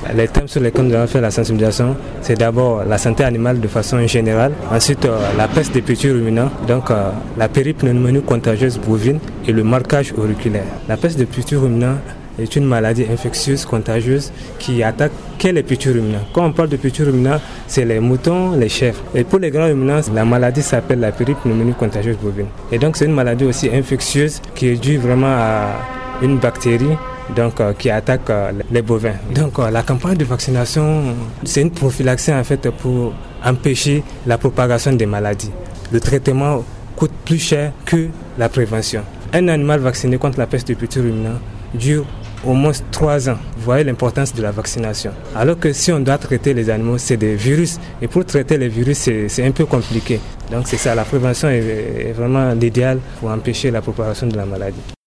Les thèmes sur lesquels nous avons fait la sensibilisation, c'est d'abord la santé animale de façon générale, ensuite la peste des petits ruminants, donc la péripneumonie contagieuse bovine et le marquage auriculaire. La peste des petits ruminants est une maladie infectieuse, contagieuse, qui attaque les petits ruminants. Quand on parle de petits ruminants, c'est les moutons, les chèvres. Et pour les grands ruminants, la maladie s'appelle la péripneumonie contagieuse bovine. Et donc c'est une maladie aussi infectieuse qui est due vraiment à une bactérie qui attaque les bovins. Donc la campagne de vaccination, c'est une prophylaxie en fait pour empêcher la propagation des maladies. Le traitement coûte plus cher que la prévention. Un animal vacciné contre la peste des petits ruminants dure au moins 3 ans. Vous voyez l'importance de la vaccination. Alors que si on doit traiter les animaux, c'est des virus. Et pour traiter les virus, c'est un peu compliqué. Donc c'est ça, la prévention est vraiment l'idéal pour empêcher la propagation de la maladie.